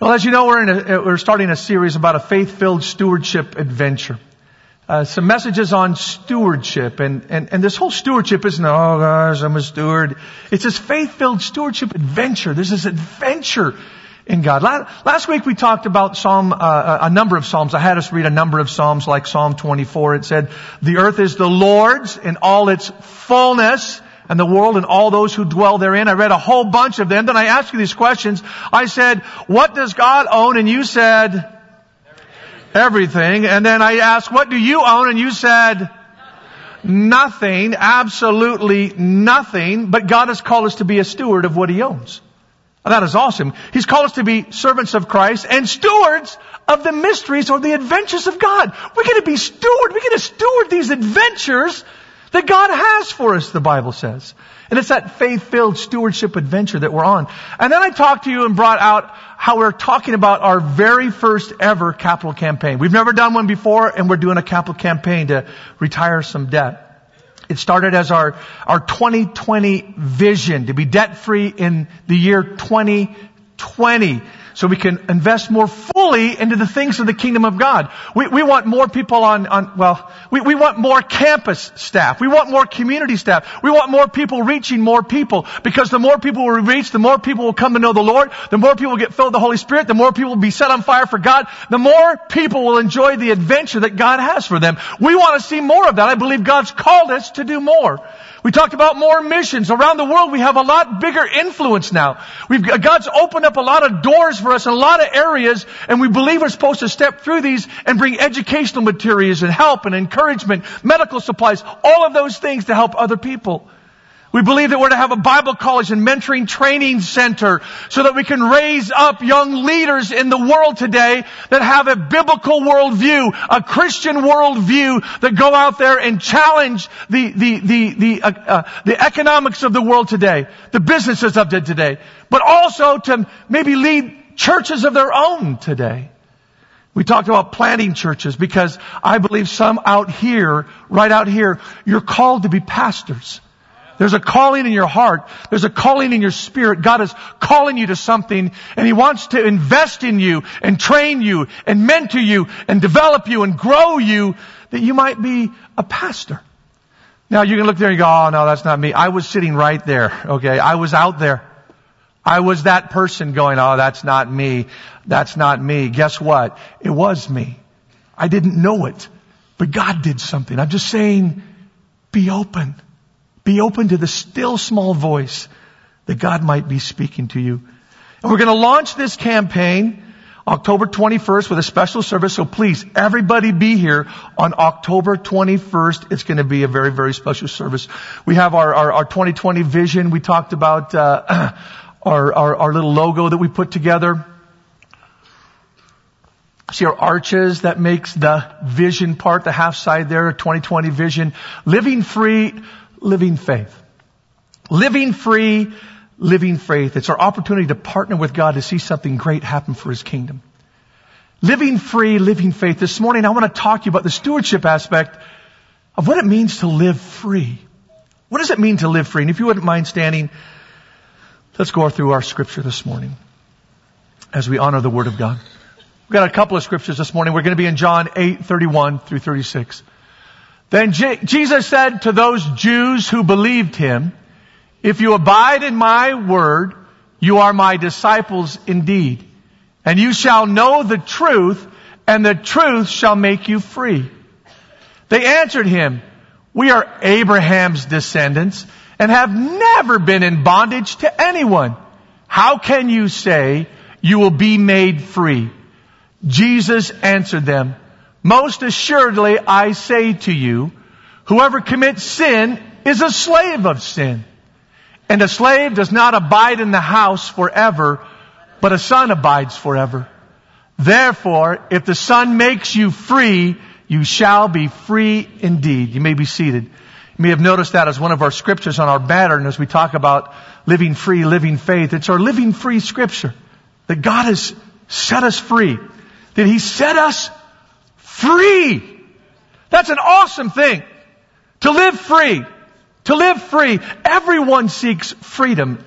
Well, as you know, we're starting a series about a faith-filled stewardship adventure. Some messages on stewardship, and this whole stewardship isn't, oh gosh, I'm a steward. It's this faith-filled stewardship adventure. There's this adventure in God. Last week we talked about a number of Psalms. I had us read a number of Psalms like Psalm 24. It said, the earth is the Lord's in all its fullness, and the world and all those who dwell therein. I read a whole bunch of them. Then I asked you these questions. I said, what does God own? And you said, everything. And then I asked, what do you own? And you said, nothing. Absolutely nothing. But God has called us to be a steward of what He owns. And that is awesome. He's called us to be servants of Christ and stewards of the mysteries or the adventures of God. We're going to be stewards. We're going to steward these adventures that God has for us, the Bible says. And it's that faith-filled stewardship adventure that we're on. And then I talked to you and brought out how we're talking about our very first ever capital campaign. We've never done one before, and we're doing a capital campaign to retire some debt. It started as our 2020 vision to be debt-free in the year 2020. So we can invest more fully into the things of the kingdom of God. We want more people we want more campus staff. We want more community staff. We want more people reaching more people. Because the more people we reach, the more people will come to know the Lord. The more people will get filled with the Holy Spirit. The more people will be set on fire for God. The more people will enjoy the adventure that God has for them. We want to see more of that. I believe God's called us to do more. We talked about more missions. Around the world, we have a lot bigger influence now. God's opened up a lot of doors for us in a lot of areas, and we believe we're supposed to step through these and bring educational materials and help and encouragement, medical supplies, all of those things to help other people. We believe that we're to have a Bible college and mentoring training center so that we can raise up young leaders in the world today that have a biblical worldview, a Christian worldview, that go out there and challenge the economics of the world today, the businesses of it today, but also to maybe lead churches of their own today. We talked about planting churches because I believe some out here, right out here, you're called to be pastors. There's a calling in your heart. There's a calling in your spirit. God is calling you to something, and He wants to invest in you and train you and mentor you and develop you and grow you that you might be a pastor. Now you can look there and go, oh no, that's not me. I was sitting right there. Okay. I was out there. I was that person going, oh, that's not me. That's not me. Guess what? It was me. I didn't know it, but God did something. I'm just saying, be open. Be open to the still small voice that God might be speaking to you. And we're going to launch this campaign October 21st with a special service. So please, everybody be here on October 21st. It's going to be a very, very special service. We have our 2020 vision. We talked about our little logo that we put together. See our arches, that makes the vision part, the half side there, 2020 vision. Living free, living faith. Living free, living faith. It's our opportunity to partner with God to see something great happen for His kingdom. Living free, living faith. This morning I want to talk to you about the stewardship aspect of what it means to live free. What does it mean to live free? And if you wouldn't mind standing, let's go through our scripture this morning as we honor the Word of God. We've got a couple of scriptures this morning. We're going to be in John 8:31 through 36. Then Jesus said to those Jews who believed Him, if you abide in my word, you are my disciples indeed. And you shall know the truth, and the truth shall make you free. They answered Him, we are Abraham's descendants and have never been in bondage to anyone. How can you say you will be made free? Jesus answered them, most assuredly I say to you, whoever commits sin is a slave of sin. And a slave does not abide in the house forever, but a son abides forever. Therefore, if the Son makes you free, you shall be free indeed. You may be seated. You may have noticed that as one of our scriptures on our banner, and as we talk about living free, living faith, it's our living free scripture. That God has set us free. That He set us free. That's an awesome thing. To live free. To live free. Everyone seeks freedom.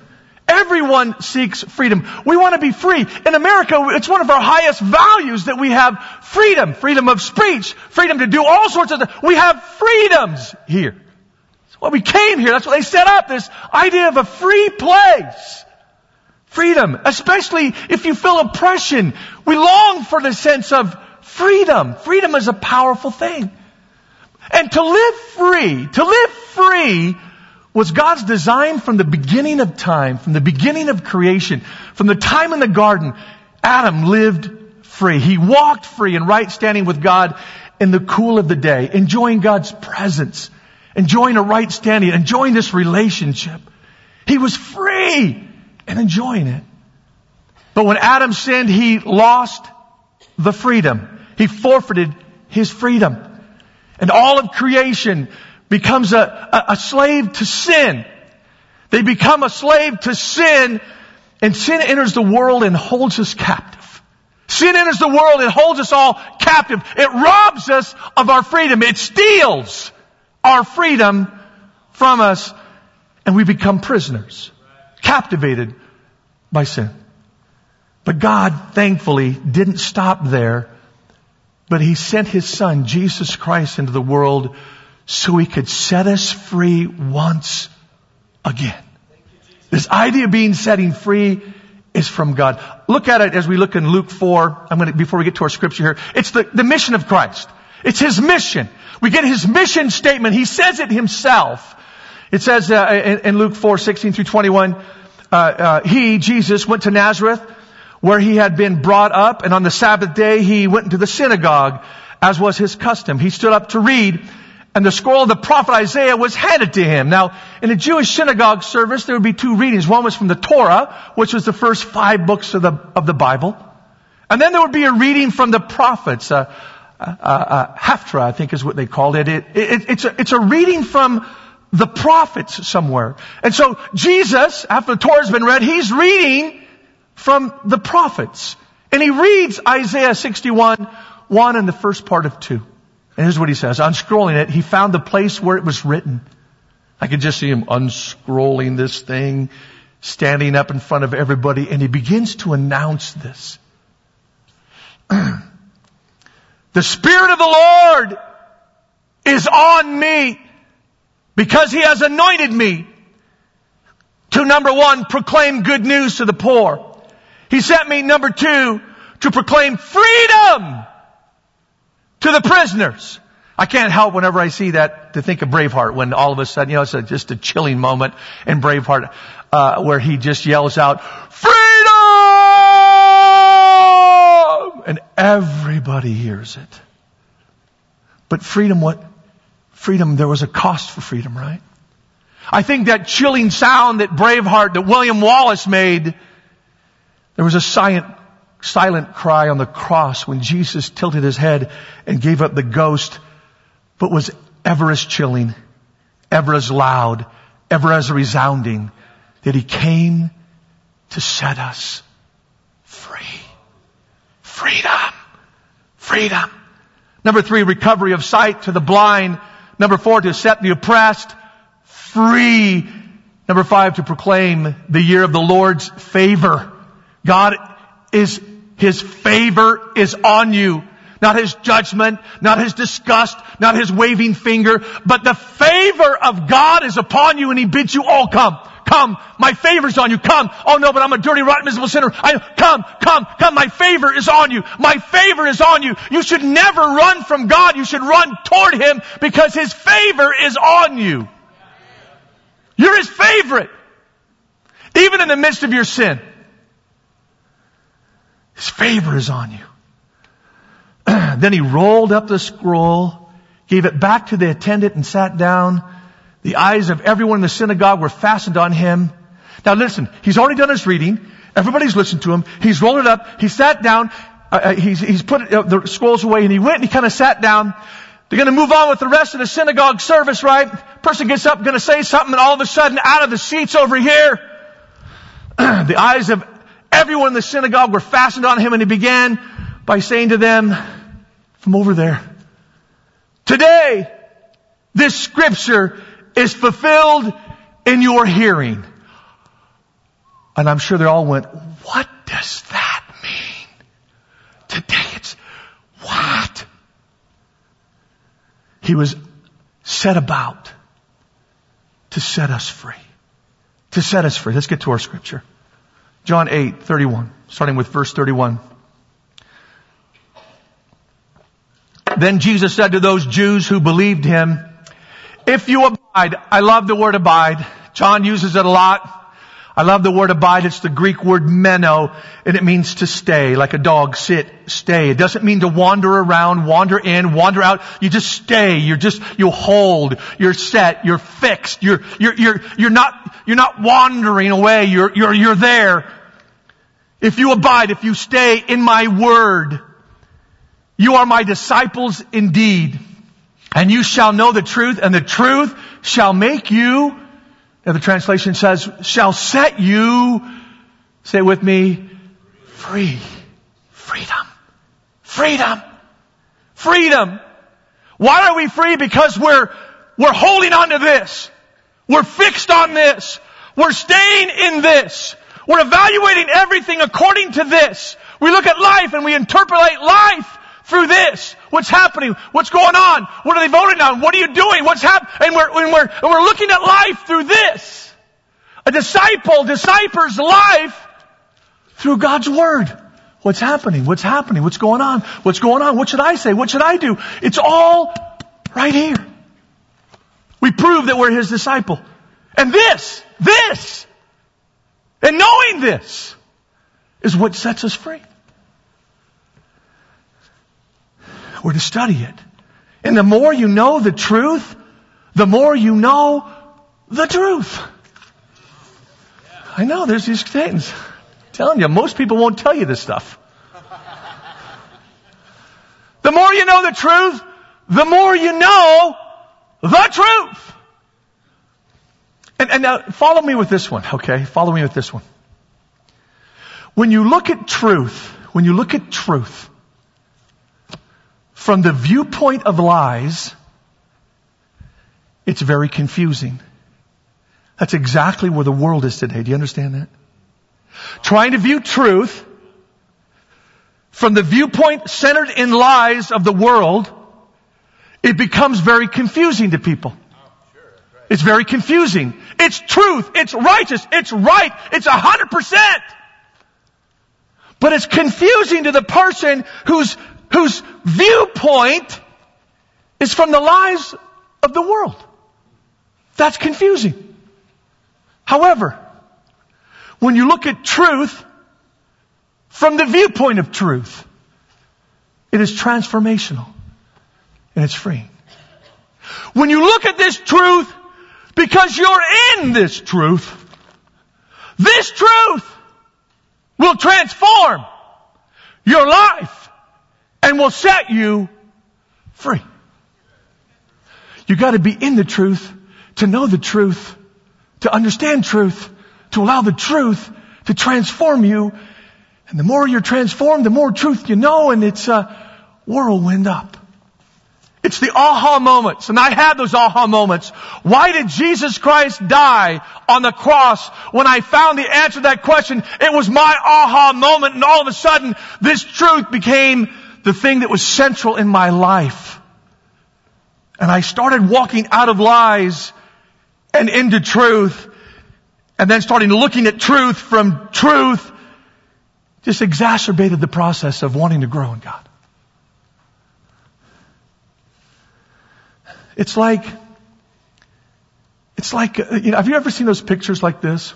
Everyone seeks freedom. We want to be free. In America, it's one of our highest values that we have freedom. Freedom of speech. Freedom to do all sorts of things. We have freedoms here. That's why we came here. That's why they set up this idea of a free place. Freedom. Especially if you feel oppression. We long for the sense of freedom. Freedom is a powerful thing. And to live free was God's design from the beginning of time, from the beginning of creation, from the time in the garden. Adam lived free. He walked free in right standing with God in the cool of the day, enjoying God's presence, enjoying a right standing, enjoying this relationship. He was free and enjoying it. But when Adam sinned, he lost the freedom. He forfeited his freedom. And all of creation becomes a slave to sin. They become a slave to sin, and sin enters the world and holds us captive. Sin enters the world and holds us all captive. It robs us of our freedom. It steals our freedom from us, and we become prisoners, captivated by sin. But God, thankfully, didn't stop there, but He sent His Son, Jesus Christ, into the world so He could set us free once again. This idea of being setting free is from God. Look at it as we look in Luke 4. Before we get to our scripture here, it's the mission of Christ. It's His mission. We get His mission statement. He says it Himself. It says in Luke 4:16 through 21, He, Jesus, went to Nazareth, where He had been brought up, and on the Sabbath day He went into the synagogue, as was His custom. He stood up to read, and the scroll of the prophet Isaiah was handed to Him. Now, in a Jewish synagogue service, there would be two readings. One was from the Torah, which was the first 5 books of the Bible. And then there would be a reading from the prophets. Haftarah, I think is what they called it. It's a reading from the prophets somewhere. And so Jesus, after the Torah has been read, He's reading from the prophets. And He reads Isaiah 61:1 and the first part of 2. And here's what He says. Unscrolling it, He found the place where it was written. I could just see Him unscrolling this thing, standing up in front of everybody, and He begins to announce this. The Spirit of the Lord is on me, because He has anointed me to, number 1, proclaim good news to the poor. He sent me, number 2, to proclaim freedom to the prisoners. I can't help whenever I see that to think of Braveheart, when all of a sudden, it's just a chilling moment in Braveheart, where he just yells out, freedom! And everybody hears it. But freedom, what? Freedom, there was a cost for freedom, right? I think that chilling sound that Braveheart, that William Wallace made, there was a silent cry on the cross when Jesus tilted His head and gave up the ghost, but was ever as chilling, ever as loud, ever as resounding, that He came to set us free. Freedom. Freedom. Number 3, recovery of sight to the blind. Number 4, to set the oppressed free. Number 5, to proclaim the year of the Lord's favor. His favor is on you. Not His judgment, not His disgust, not His waving finger, but the favor of God is upon you, and He bids you all come. Come, my favor's on you. Come. Oh no, but I'm a dirty, rotten, miserable sinner. Come. My favor is on you. My favor is on you. You should never run from God. You should run toward Him, because His favor is on you. You're His favorite. Even in the midst of your sin, His favor is on you. Then He rolled up the scroll, gave it back to the attendant, and sat down. The eyes of everyone in the synagogue were fastened on Him. Now listen, He's already done His reading. Everybody's listened to Him. He's rolled it up. He sat down. He's put the scrolls away, and He went and He kind of sat down. They're going to move on with the rest of the synagogue service, right? Person gets up, going to say something, and all of a sudden, out of the seats over here, the eyes of everyone in the synagogue were fastened on Him, and He began by saying to them from over there, today, this scripture is fulfilled in your hearing. And I'm sure they all went, what does that mean? Today it's what? He was set about to set us free. To set us free. Let's get to our scripture. John 8:31, starting with verse 31. Then Jesus said to those Jews who believed him, if you abide, I love the word abide. John uses it a lot. I love the word abide. It's the Greek word meno, and it means to stay, like a dog, sit, stay. It doesn't mean to wander around, wander in, wander out. You just stay. You hold. You're set. You're fixed. You're not wandering away. You're there. If you abide, if you stay in my word, you are my disciples indeed. And you shall know the truth, and the truth shall make you, and the translation says, shall set you, say it with me, free. Freedom. Freedom. Freedom. Why are we free? Because we're holding on to this. We're fixed on this. We're staying in this. We're evaluating everything according to this. We look at life and we interpolate life through this. What's happening? What's going on? What are they voting on? What are you doing? What's happening? And we're looking at life through this. A disciple deciphers life through God's Word. What's happening? What's happening? What's going on? What's going on? What should I say? What should I do? It's all right here. We prove that we're His disciple. And this, and knowing this is what sets us free. We're to study it. And the more you know the truth, the more you know the truth. I know there's these things. I'm telling you, most people won't tell you this stuff. The more you know the truth, the more you know the truth. And now follow me with this one, okay? Follow me with this one. When you look at truth, from the viewpoint of lies, it's very confusing. That's exactly where the world is today. Do you understand that? Trying to view truth from the viewpoint centered in lies of the world, it becomes very confusing to people. It's very confusing. It's truth. It's righteous. It's right. It's 100%. But it's confusing to the person whose viewpoint is from the lies of the world. That's confusing. However, when you look at truth from the viewpoint of truth, it is transformational and it's freeing. When you look at this truth because you're in this truth will transform your life and will set you free. You got to be in the truth to know the truth, to understand truth, to allow the truth to transform you. And the more you're transformed, the more truth you know, and it's a whirlwind up. It's the aha moments, and I had those aha moments. Why did Jesus Christ die on the cross? When I found the answer to that question, it was my aha moment, and all of a sudden, this truth became the thing that was central in my life. And I started walking out of lies and into truth, and then starting looking at truth from truth, just exacerbated the process of wanting to grow in God. It's like, have you ever seen those pictures like this?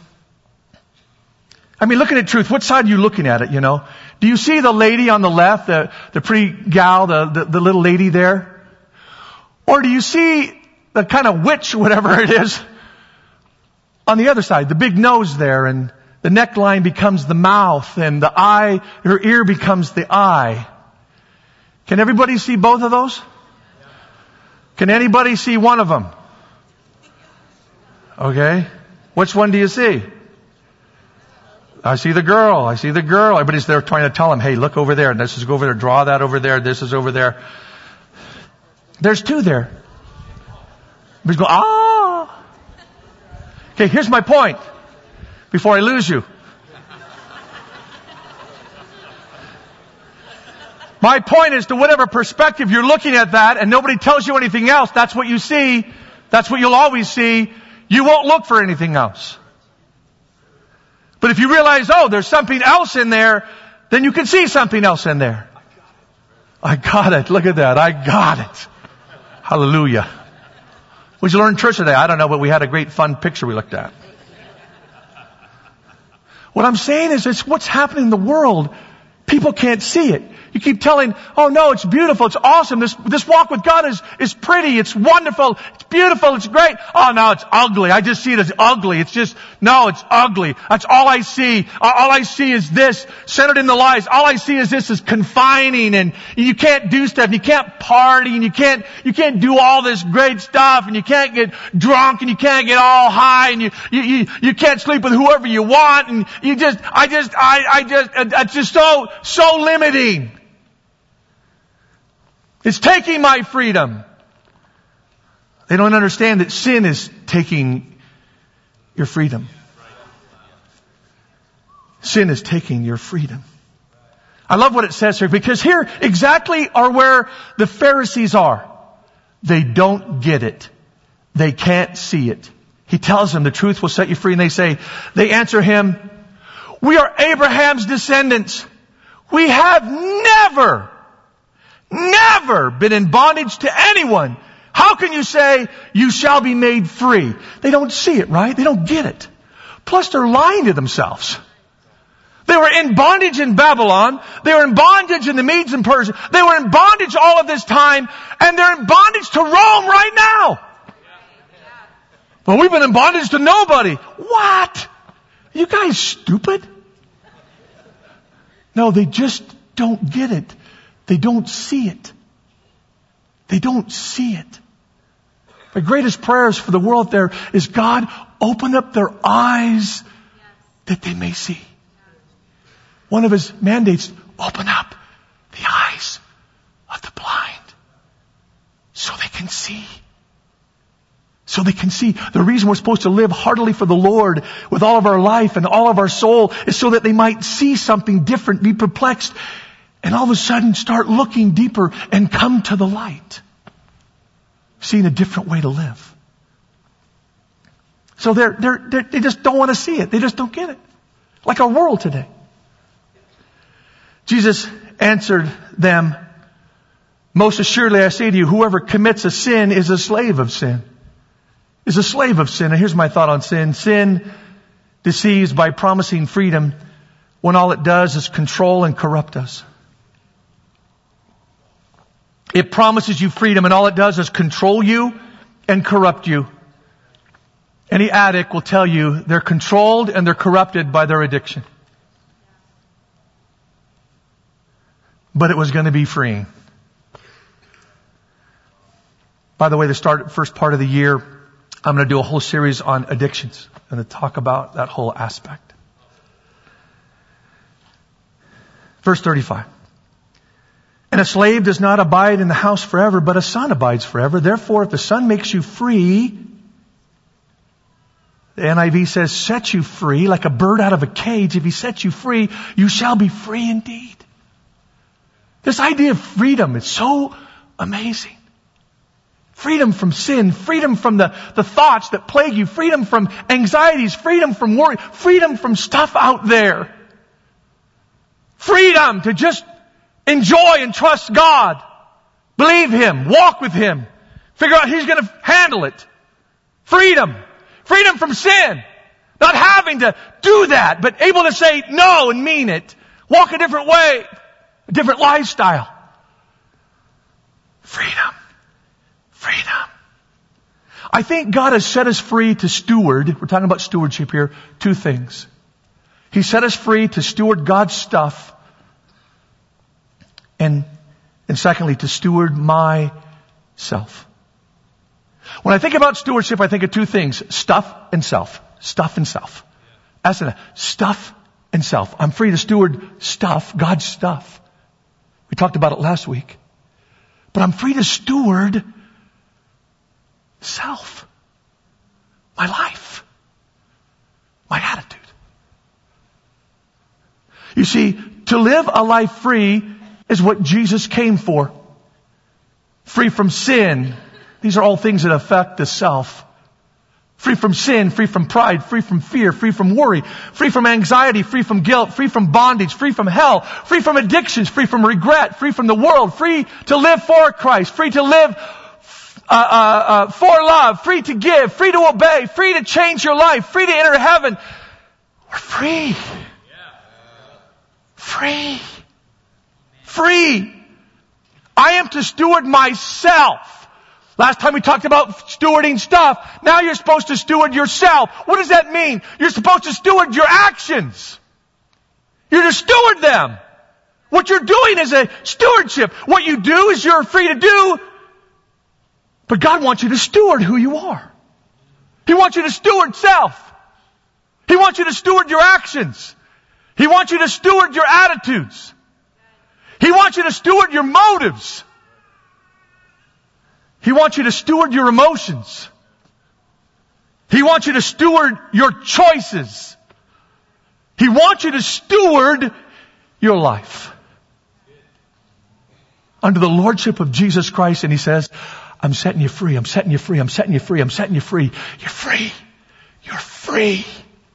I mean, looking at truth, what side are you looking at it, Do you see the lady on the left, the pretty gal, the little lady there? Or do you see the kind of witch, whatever it is, on the other side, the big nose there, and the neckline becomes the mouth, and the eye, her ear becomes the eye. Can everybody see both of those? Can anybody see one of them? Okay. Which one do you see? I see the girl. Everybody's there trying to tell him, hey, look over there. And this is over there. Draw that over there. This is over there. There's two there. Everybody's going, ah. Okay, here's my point. Before I lose you. My point is, to whatever perspective you're looking at that, and nobody tells you anything else, that's what you see. That's what you'll always see. You won't look for anything else. But if you realize, oh, there's something else in there, then you can see something else in there. I got it. Look at that. I got it. Hallelujah. What did you learn in church today? I don't know, but we had a great fun picture we looked at. What I'm saying is, it's what's happening in the world. People can't see it. You keep telling, oh no, it's beautiful, it's awesome, this walk with God is pretty, it's wonderful, it's beautiful, it's great. Oh no, it's ugly. I just see it as ugly. It's ugly. That's all I see. All I see is this, centered in the lies. All I see is this is confining, and you can't do stuff, and you can't party, and you can't do all this great stuff, and you can't get drunk, and you can't get all high, and you can't sleep with whoever you want, and it's just so limiting. It's taking my freedom. They don't understand that sin is taking your freedom. Sin is taking your freedom. I love what it says here, because here exactly are where the Pharisees are. They don't get it. They can't see it. He tells them the truth will set you free, and they answer him, we are Abraham's descendants. We have never been in bondage to anyone. How can you say you shall be made free? They don't see it, right? They don't get it. Plus they're lying to themselves. They were in bondage in Babylon. They were in bondage in the Medes and Persia. They were in bondage all of this time, and they're in bondage to Rome right now. Well, we've been in bondage to nobody. What? Are you guys stupid? No, they just don't get it. They don't see it. They don't see it. My greatest prayers for the world there is, God, open up their eyes that they may see. One of his mandates, open up the eyes of the blind so they can see. So they can see. The reason we're supposed to live heartily for the Lord with all of our life and all of our soul is so that they might see something different, be perplexed, and all of a sudden start looking deeper and come to the light. Seeing a different way to live. So they just don't want to see it. They just don't get it. Like our world today. Jesus answered them, most assuredly I say to you, whoever commits a sin is a slave of sin. Is a slave of sin. And here's my thought on sin. Sin deceives by promising freedom when all it does is control and corrupt us. It promises you freedom, and all it does is control you and corrupt you. Any addict will tell you they're controlled and they're corrupted by their addiction. But it was going to be freeing. By the way, first part of the year, I'm going to do a whole series on addictions. I'm going to talk about that whole aspect. Verse 35. And a slave does not abide in the house forever, but a son abides forever. Therefore, if the son makes you free, the NIV says, set you free, like a bird out of a cage. If he sets you free, you shall be free indeed. This idea of freedom is so amazing. Freedom from sin, freedom from the thoughts that plague you, freedom from anxieties, freedom from worry, freedom from stuff out there. Freedom to just enjoy and trust God. Believe Him. Walk with Him. Figure out He's going to handle it. Freedom. Freedom from sin. Not having to do that, but able to say no and mean it. Walk a different way. A different lifestyle. Freedom. Freedom. I think God has set us free to steward. We're talking about stewardship here. Two things. He set us free to steward God's stuff. And secondly, to steward myself. When I think about stewardship, I think of two things. Stuff and self. Stuff and self. Stuff and self. I'm free to steward stuff, God's stuff. We talked about it last week. But I'm free to steward self. My life. My attitude. You see, to live a life free is what Jesus came for. Free from sin. These are all things that affect the self. Free from sin, free from pride, free from fear, free from worry, free from anxiety, free from guilt, free from bondage, free from hell, free from addictions, free from regret, free from the world, free to live for Christ, free to live for love, free to give, free to obey, free to change your life, free to enter heaven. We're free. Free. Free. I am to steward myself. Last time we talked about stewarding stuff. Now you're supposed to steward yourself. What does that mean? You're supposed to steward your actions. You're to steward them. What you're doing is a stewardship. What you do is you're free to do. But God wants you to steward who you are. He wants you to steward self. He wants you to steward your actions. He wants you to steward your attitudes. He wants you to steward your motives. He wants you to steward your emotions. He wants you to steward your choices. He wants you to steward your life under the lordship of Jesus Christ. And He says, I'm setting you free. I'm setting you free. I'm setting you free. I'm setting you free. You're free. You're free.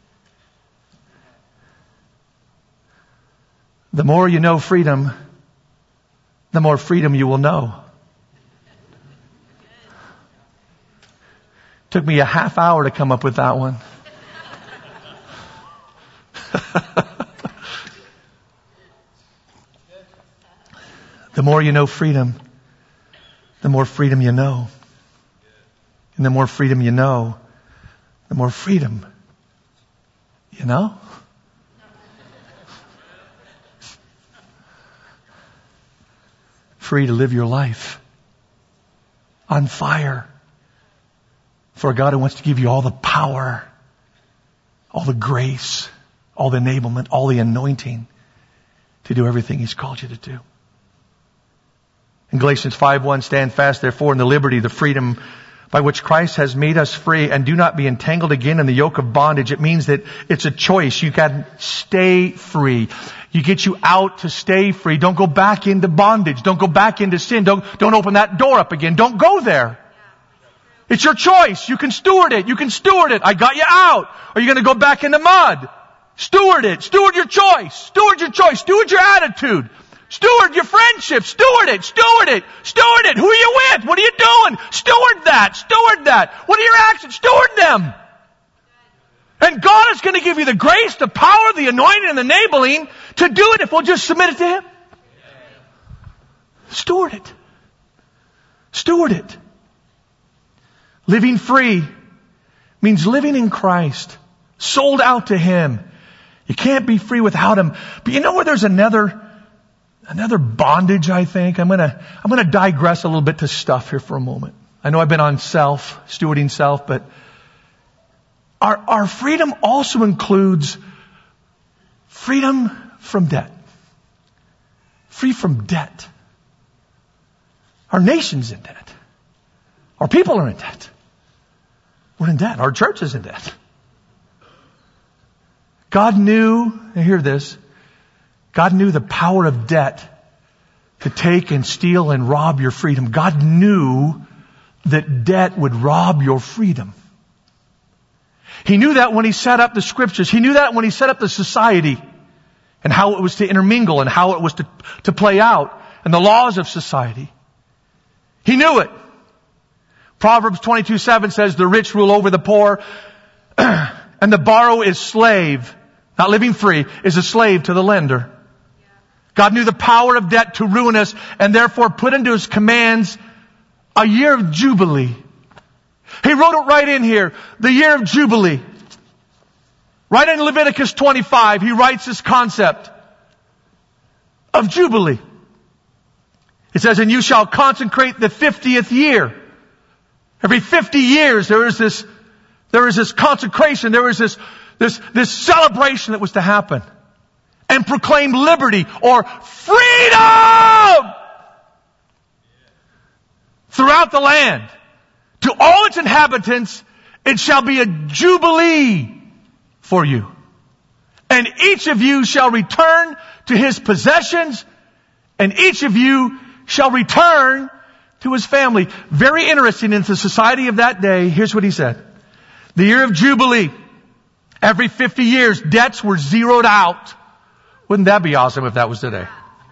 The more you know freedom, the more freedom you will know. Took me a half hour to come up with that one. The more you know freedom, the more freedom you know. And the more freedom you know, the more freedom you know. Free to live your life on fire for a God who wants to give you all the power, all the grace, all the enablement, all the anointing to do everything He's called you to do. In Galatians 5:1, stand fast therefore in the liberty, the freedom by which Christ has made us free, and do not be entangled again in the yoke of bondage. It means that it's a choice. You can stay free. You get you out to stay free. Don't go back into bondage. Don't go back into sin. Don't open that door up again. Don't go there. It's your choice. You can steward it. You can steward it. I got you out. Are you going to go back in the mud? Steward it. Steward your choice. Steward your choice. Steward your attitude. Steward your friendship. Steward it. Steward it. Steward it. Who are you with? What are you doing? Steward that. Steward that. What are your actions? Steward them. And God is going to give you the grace, the power, the anointing, and the enabling to do it if we'll just submit it to Him. Steward it. Steward it. Living free means living in Christ, sold out to Him. You can't be free without Him. But you know where there's another bondage, I think? I'm gonna digress a little bit to stuff here for a moment. I know I've been on self, stewarding self, but our freedom also includes freedom from debt. Free from debt. Our nation's in debt. Our people are in debt. We're in debt. Our church is in debt. God knew, and hear this, God knew the power of debt to take and steal and rob your freedom. God knew that debt would rob your freedom. He knew that when He set up the scriptures. He knew that when He set up the society and how it was to intermingle and how it was to play out and the laws of society. He knew it. Proverbs 22:7 says, the rich rule over the poor and the borrower is slave, not living free, is a slave to the lender. God knew the power of debt to ruin us and therefore put into His commands a year of Jubilee. He wrote it right in here, the year of Jubilee. Right in Leviticus 25, He writes this concept of Jubilee. It says, and you shall consecrate the 50th year. Every 50 years there is this consecration, there is this celebration that was to happen. And proclaim liberty or freedom throughout the land. To all its inhabitants, it shall be a jubilee for you. And each of you shall return to his possessions and each of you shall return to his family. Very interesting in the society of that day. Here's what he said. The year of Jubilee. Every 50 years, debts were zeroed out. Wouldn't that be awesome if that was today?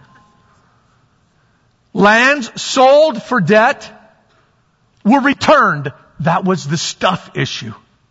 Lands sold for debt were returned. That was the stuff issue.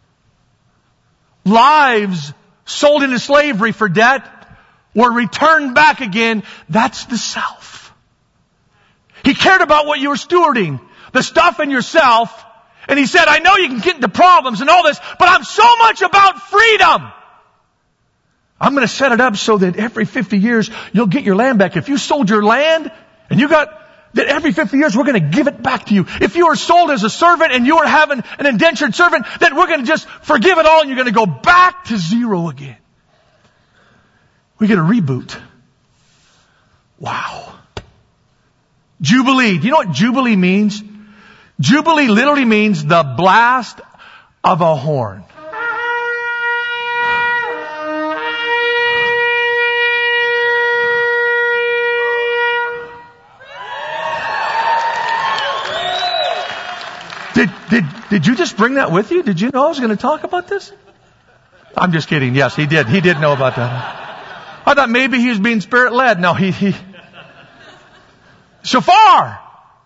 Lives sold into slavery for debt were returned back again. That's the self. He cared about what you were stewarding, the stuff in yourself. And he said, I know you can get into problems and all this, but I'm so much about freedom. I'm going to set it up so that every 50 years you'll get your land back. If you sold your land and you got that every 50 years we're going to give it back to you. If you were sold as a servant and you were having an indentured servant, then we're going to just forgive it all and you're going to go back to zero again. We get a reboot. Wow. Jubilee. Do you know what Jubilee means? Jubilee literally means the blast of a horn. Did you just bring that with you? Did you know I was going to talk about this? I'm just kidding. Yes, he did. He did know about that. I thought maybe he was being spirit-led. No, shofar.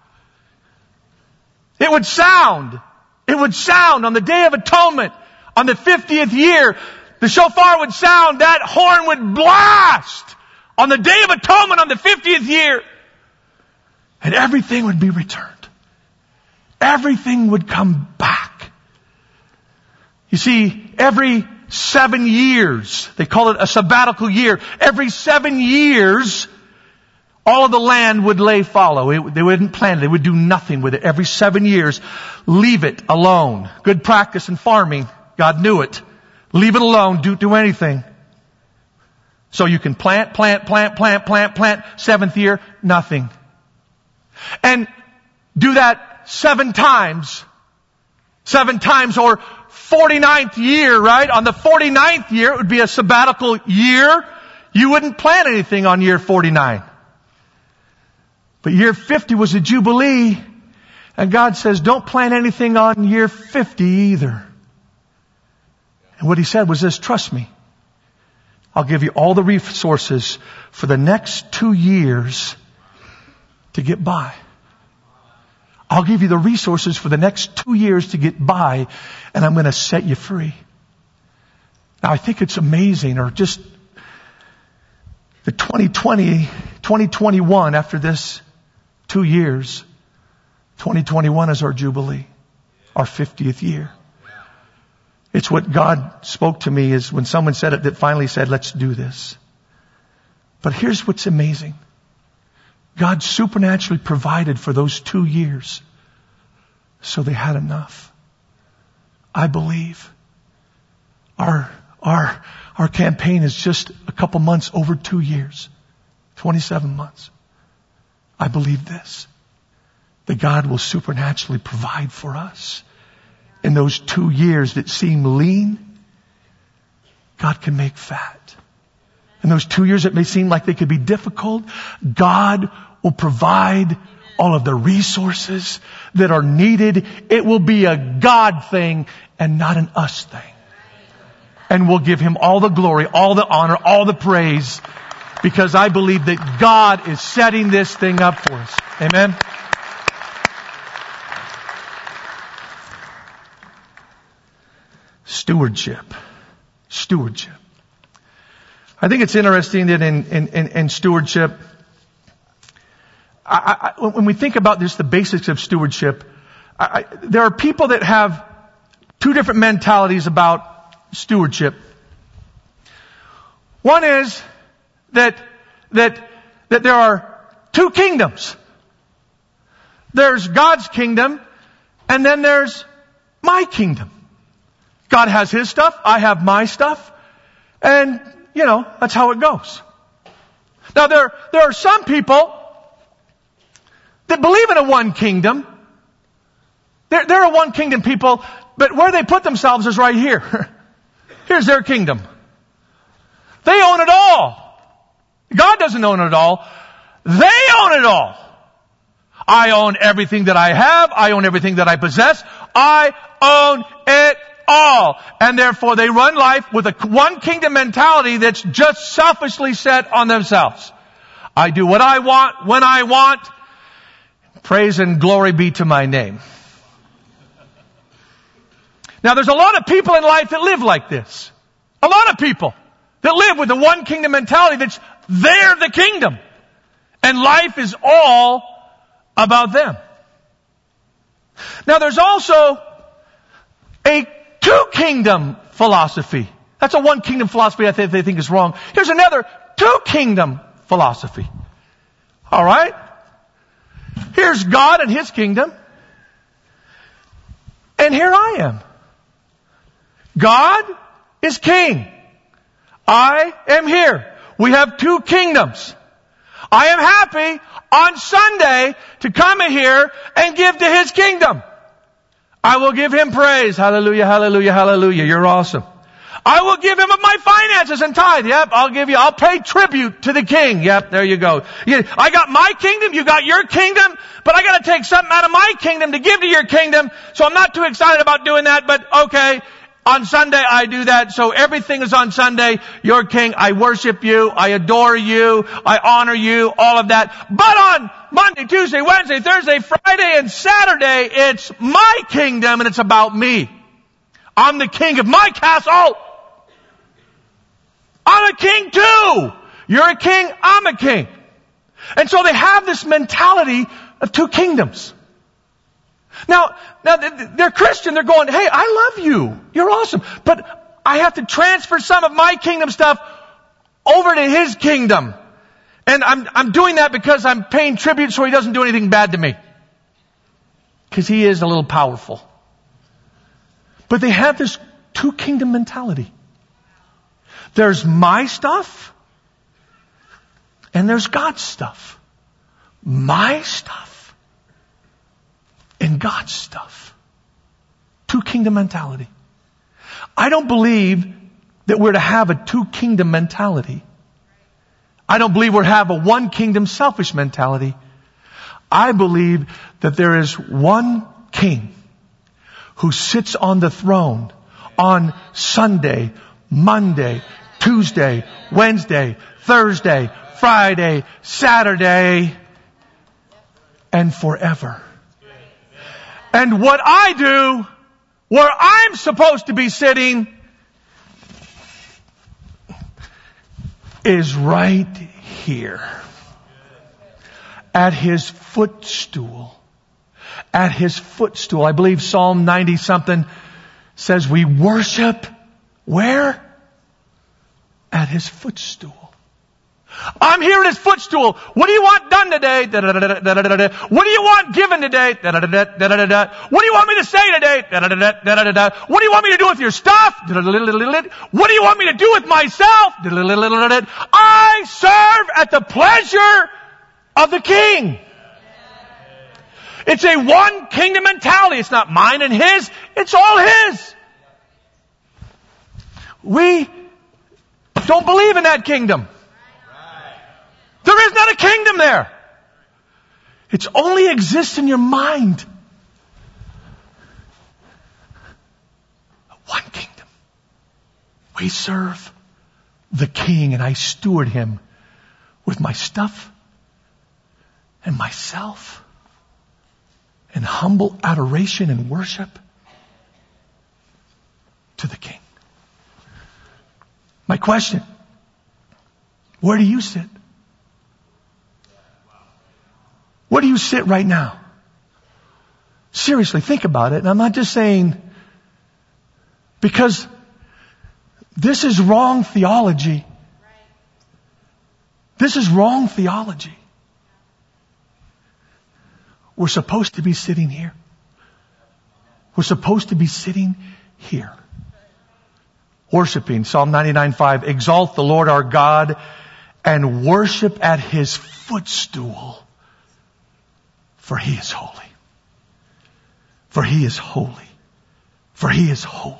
It would sound on the Day of Atonement, on the 50th year, the shofar would sound, that horn would blast on the Day of Atonement on the 50th year, and everything would be returned. Everything would come back. You see, every 7 years, they call it a sabbatical year, every 7 years, all of the land would lay fallow. They wouldn't plant it. They would do nothing with it. Every 7 years, leave it alone. Good practice in farming. God knew it. Leave it alone. Don't do anything. So you can plant. Seventh year, nothing. And do that 7 times. 7 times or 49th year, right? On the 49th year, it would be a sabbatical year. You wouldn't plant anything on year 49. But year 50 was a Jubilee. And God says, don't plant anything on year 50 either. And what he said was this, trust me. I'll give you all the resources for the next 2 years to get by. I'll give you the resources for the next 2 years to get by, and I'm going to set you free. Now, I think it's amazing, or just the 2021, after this 2 years, 2021 is our Jubilee, our 50th year. It's what God spoke to me is when someone said it that finally said, let's do this. But here's what's amazing. God supernaturally provided for those 2 years. So they had enough. I believe our campaign is just a couple months over 2 years. 27 months. I believe this. That God will supernaturally provide for us. In those 2 years that seem lean, God can make fat. In those 2 years that may seem like they could be difficult, God will provide all of the resources that are needed. It will be a God thing and not an us thing. And we'll give Him all the glory, all the honor, all the praise, because I believe that God is setting this thing up for us. Amen? Stewardship. Stewardship. I think it's interesting that in stewardship, when we think about just the basics of stewardship, there are people that have 2 different mentalities about stewardship. One is that there are 2 kingdoms. There's God's kingdom, and then there's my kingdom. God has His stuff, I have my stuff, and that's how it goes. Now there are some people that believe in a one kingdom. They're a one kingdom people, but where they put themselves is right here. Here's their kingdom. They own it all. God doesn't own it all. They own it all. I own everything that I have. I own everything that I possess. I own it all. And therefore they run life with a one kingdom mentality that's just selfishly set on themselves. I do what I want, when I want. Praise and glory be to my name. Now there's a lot of people in life that live like this. A lot of people that live with the one kingdom mentality that's they're the kingdom. And life is all about them. Now there's also a two kingdom philosophy. That's a one kingdom philosophy I think they think is wrong. Here's another two kingdom philosophy. All right? Here's God and His kingdom. And here I am. God is king. I am here. We have two kingdoms. I am happy on Sunday to come here and give to His kingdom. I will give Him praise. Hallelujah, hallelujah, hallelujah. You're awesome. I will give Him of my finances and tithe. Yep, I'll pay tribute to the King. Yep, there you go. I got my kingdom, you got your kingdom, but I gotta take something out of my kingdom to give to your kingdom, so I'm not too excited about doing that, but okay. On Sunday I do that, so everything is on Sunday. You're king, I worship you, I adore you, I honor you, all of that. But on Monday, Tuesday, Wednesday, Thursday, Friday, and Saturday, it's my kingdom and it's about me. I'm the king of my castle. I'm a king too. You're a king, I'm a king. And so they have this mentality of two kingdoms. Now they're Christian. They're going, hey, I love you. You're awesome. But I have to transfer some of my kingdom stuff over to His kingdom. And I'm doing that because I'm paying tribute so He doesn't do anything bad to me. Because He is a little powerful. But they have this two kingdom mentality. There's my stuff and there's God's stuff. My stuff and God's stuff. Two kingdom mentality. I don't believe that we're to have a two kingdom mentality. I don't believe we're to have a one kingdom selfish mentality. I believe that there is one king who sits on the throne on Sunday, Monday, Tuesday, Wednesday, Thursday, Friday, Saturday, and forever. And what I do, where I'm supposed to be sitting, is right here. At His footstool. At His footstool. I believe Psalm 90 something says we worship where? At His footstool. I'm here at His footstool. What do you want done today? What do you want given today? What do you want me to say today? What do you want me to do with your stuff? What do you want me to do with myself? I serve at the pleasure of the King. It's a one kingdom mentality. It's not mine and His. It's all His. We don't believe in that kingdom. There is not a kingdom there. It only exists in your mind. One kingdom. We serve the King and I steward Him with my stuff and myself and humble adoration and worship to the King. My question, where do you sit? Where do you sit right now? Seriously, think about it. And I'm not just saying because this is wrong theology. This is wrong theology. We're supposed to be sitting here. We're supposed to be sitting here. Worshiping. Psalm 99:5. Exalt the Lord our God and worship at His footstool. For He is holy. For He is holy. For He is holy.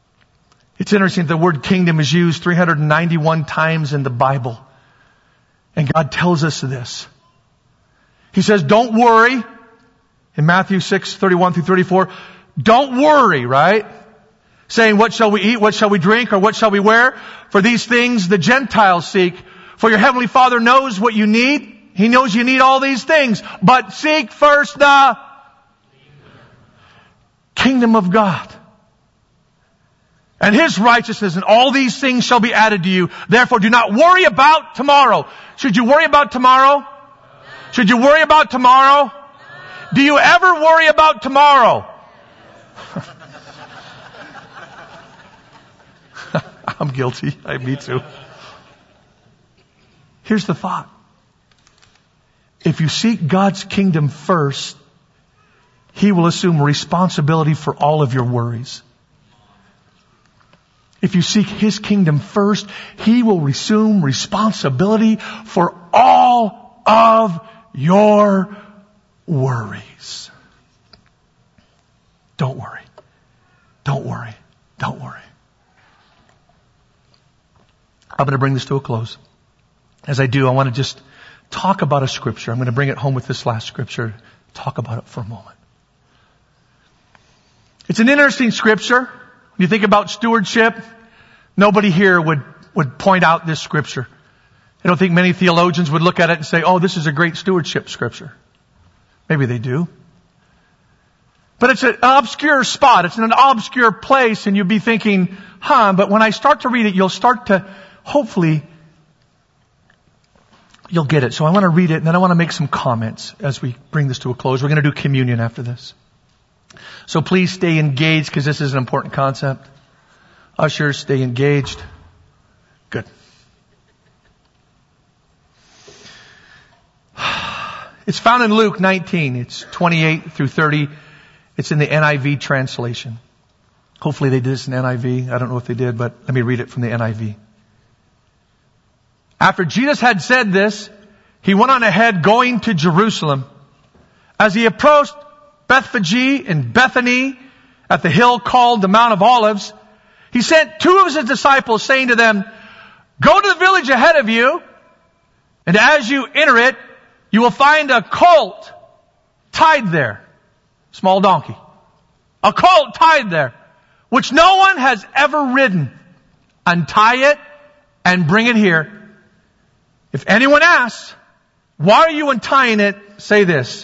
It's interesting that the word kingdom is used 391 times in the Bible. And God tells us this. He says, don't worry. In Matthew 6:31 through 34, don't worry, right? Saying, what shall we eat? What shall we drink? Or what shall we wear? For these things the Gentiles seek. For your heavenly Father knows what you need. He knows you need all these things. But seek first the kingdom of God and His righteousness, and all these things shall be added to you. Therefore do not worry about tomorrow. Should you worry about tomorrow? Should you worry about tomorrow? Do you ever worry about tomorrow? I'm guilty. Me too. Here's the thought. If you seek God's kingdom first, He will assume responsibility for all of your worries. If you seek His kingdom first, He will assume responsibility for all of your worries. Don't worry. Don't worry. Don't worry. I'm going to bring this to a close. As I do, I want to just talk about a scripture. I'm going to bring it home with this last scripture. Talk about it for a moment. It's an interesting scripture. When you think about stewardship, nobody here would point out this scripture. I don't think many theologians would look at it and say, oh, this is a great stewardship scripture. Maybe they do. But it's an obscure spot. It's in an obscure place, and you'll be thinking, but when I start to read it, you'll start to, hopefully, you'll get it. So I want to read it, and then I want to make some comments as we bring this to a close. We're going to do communion after this. So please stay engaged, because this is an important concept. Ushers, stay engaged. Good. It's found in Luke 19. It's 28 through 30. It's in the NIV translation. Hopefully they did this in NIV. I don't know if they did, but let me read it from the NIV. After Jesus had said this, He went on ahead going to Jerusalem. As He approached Bethphage and Bethany at the hill called the Mount of Olives, He sent two of His disciples, saying to them, go to the village ahead of you, and as you enter it, you will find a colt tied there. Small donkey. A colt tied there, which no one has ever ridden. Untie it and bring it here. If anyone asks, why are you untying it? Say this.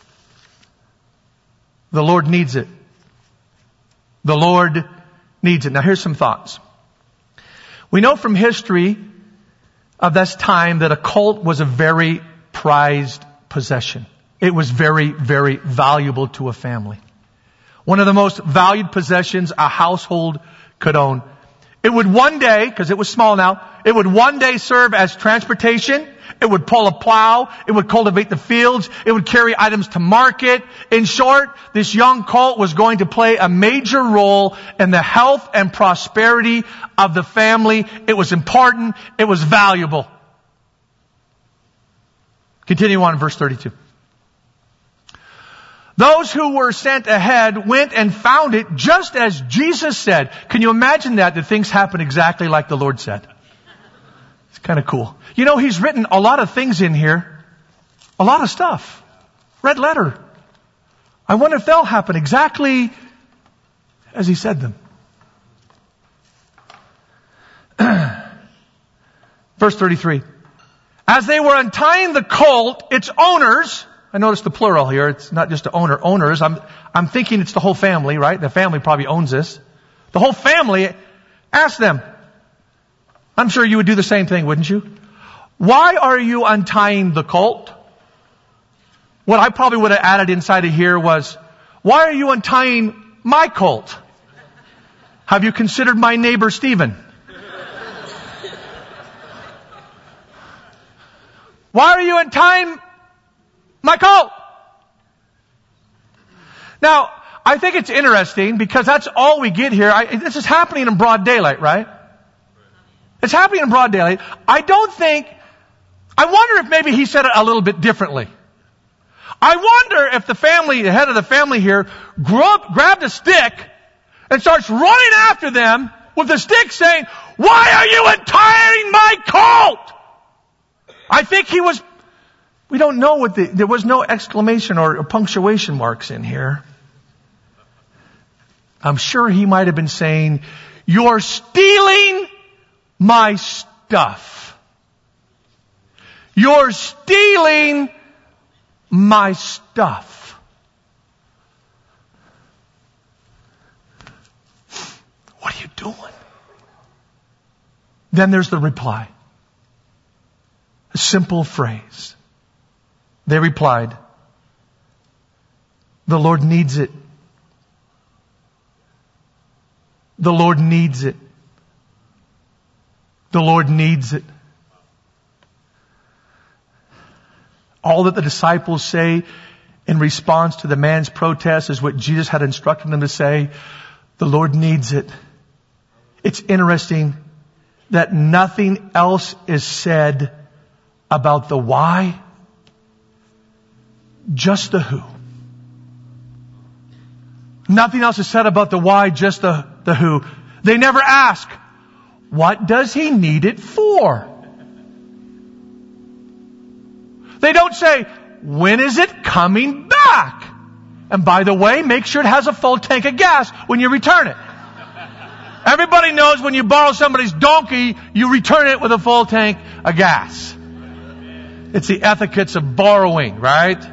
The Lord needs it. The Lord needs it. Now here's some thoughts. We know from history of this time that a colt was a very prized possession. It was very, very valuable to a family. One of the most valued possessions a household could own. It would one day, because it was small now, it would one day serve as transportation. It would pull a plow. It would cultivate the fields. It would carry items to market. In short, this young colt was going to play a major role in the health and prosperity of the family. It was important. It was valuable. Continue on in verse 32. Those who were sent ahead went and found it just as Jesus said. Can you imagine that things happen exactly like the Lord said? It's kind of cool. You know, He's written a lot of things in here. A lot of stuff. Red letter. I wonder if they'll happen exactly as He said them. Verse 33. As they were untying the colt, its owners, I noticed the plural here. It's not just the owner, owners. I'm thinking it's the whole family, right? The family probably owns this. The whole family asked them. I'm sure you would do the same thing, wouldn't you? Why are you untying the colt? What I probably would have added inside of here was, why are you untying my colt? Have you considered my neighbor Stephen? Why are you untying my colt? Now, I think it's interesting because that's all we get here. This is happening in broad daylight, right? It's happening in broad daylight. I wonder if maybe He said it a little bit differently. I wonder if the head of the family here grabbed a stick and starts running after them with the stick saying, why are you untying my colt? I think he was, we don't know what there was no exclamation or punctuation marks in here. I'm sure he might have been saying, you're stealing my stuff. You're stealing my stuff. What are you doing? Then there's the reply. A simple phrase. They replied, the Lord needs it. The Lord needs it. The Lord needs it. All that the disciples say in response to the man's protest is what Jesus had instructed them to say. The Lord needs it. It's interesting that nothing else is said about the why, just the who. Nothing else is said about the why, just the who. They never ask, what does he need it for? They don't say, when is it coming back? And by the way, make sure it has a full tank of gas when you return it. Everybody knows when you borrow somebody's donkey, you return it with a full tank of gas. It's the etiquettes of borrowing, right?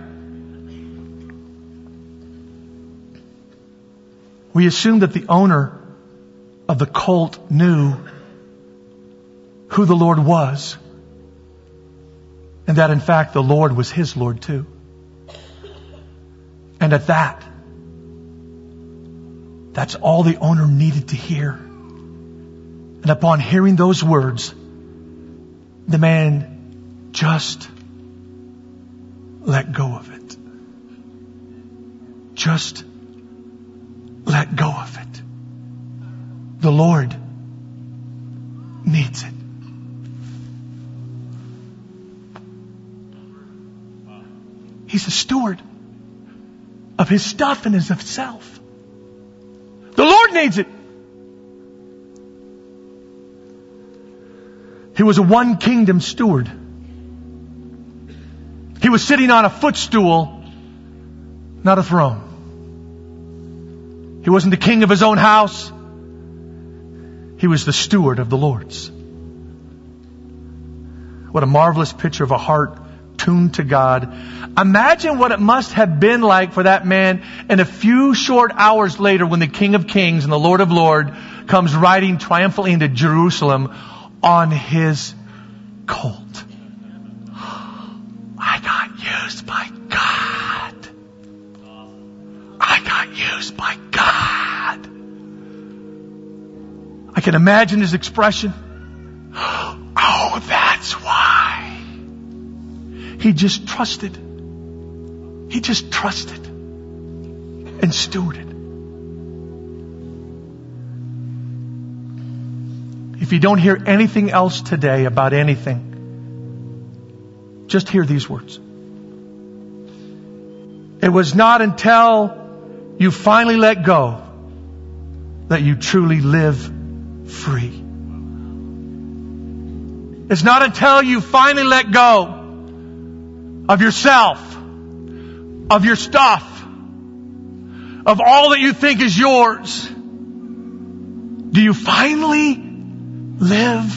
We assume that the owner of the colt knew who the Lord was. And that in fact the Lord was his Lord too. And at that, that's all the owner needed to hear. And upon hearing those words, the man just let go of it. Just let go of it. The Lord needs it. He's a steward of his stuff and of himself. The Lord needs it. He was a one kingdom steward. He was sitting on a footstool, not a throne. He wasn't the king of his own house. He was the steward of the Lord's. What a marvelous picture of a heart tuned to God. Imagine what it must have been like for that man, and a few short hours later when the King of Kings and the Lord of Lords comes riding triumphantly into Jerusalem on his colt. I got used by God. I got used by God. I can imagine his expression. Oh, that's why. He just trusted. He just trusted and stewarded. If you don't hear anything else today about anything, just hear these words. It was not until you finally let go that you truly live free. It's not until you finally let go of yourself, of your stuff, of all that you think is yours, do you finally live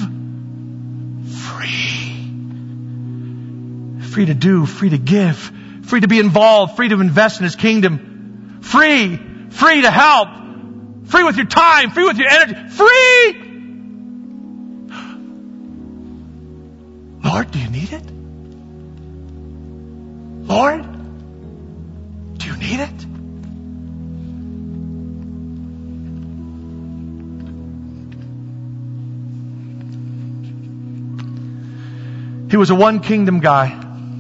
free. Free to do, free to give, free to be involved, free to invest in His kingdom, free to help, free with your time, free with your energy, free! Lord, do you need it? Lord, do you need it? He was a one kingdom guy.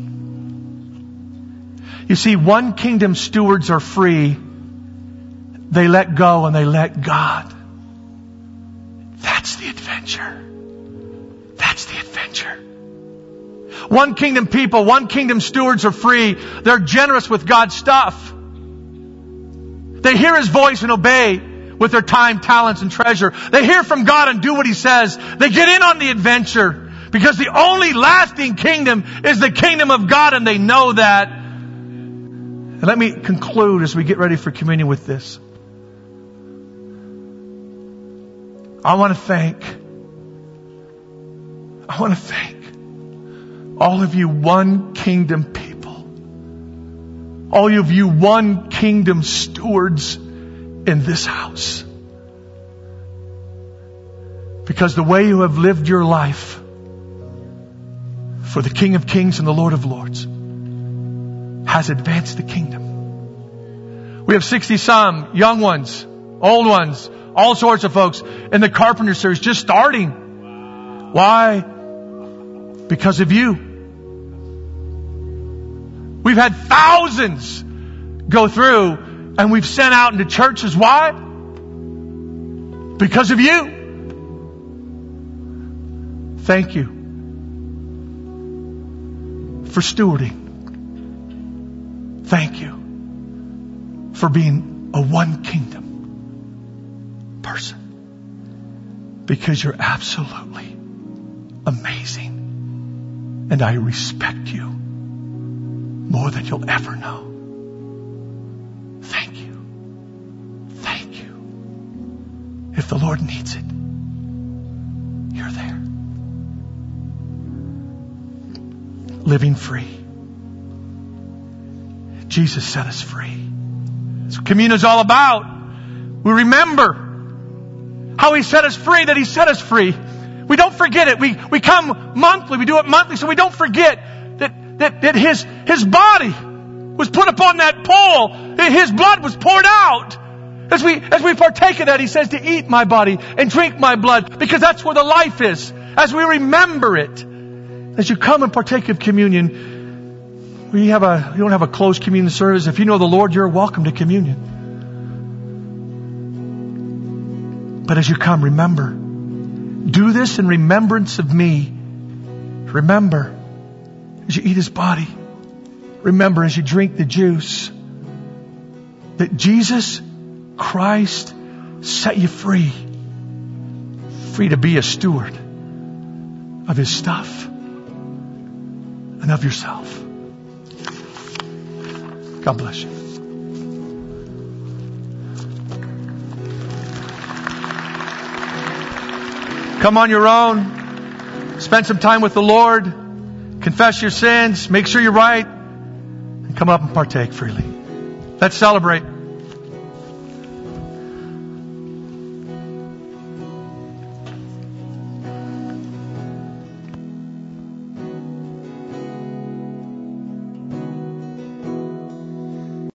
You see, one kingdom stewards are free. They let go and they let God. That's the adventure. That's the adventure. One kingdom people, one kingdom stewards are free. They're generous with God's stuff. They hear His voice and obey with their time, talents, and treasure. They hear from God and do what He says. They get in on the adventure Because the only lasting kingdom is the kingdom of God, and they know that. And let me conclude as we get ready for communion with this. I want to thank all of you One Kingdom people. All of you One Kingdom stewards in this house. Because the way you have lived your life for the King of Kings and the Lord of Lords has advanced the kingdom. We have 60-some young ones, old ones, all sorts of folks in the Carpenter Series just starting. Why? Because of you. We've had thousands go through, and we've sent out into churches. Why? Because of you. Thank you for stewarding. Thank you for being a One Kingdom person. Because you're absolutely amazing. And I respect you more than you'll ever know. Thank you. Thank you. If the Lord needs it, you're there. Living free. Jesus set us free. That's what communion is all about. We remember how He set us free, that He set us free. We don't forget it. We come monthly. We do it monthly so we don't forget that His body was put upon that pole. His blood was poured out. As we partake of that, He says to eat my body and drink my blood, because that's where the life is. As we remember it. As you come and partake of communion, we don't have a closed communion service. If you know the Lord, you're welcome to communion. But as you come, remember, do this in remembrance of me. Remember, as you eat His body, remember as you drink the juice, that Jesus Christ set you free to be a steward of His stuff and of yourself. God bless you. Come on your own. Spend some time with the Lord. Confess your sins. Make sure you're right. And come up and partake freely. Let's celebrate.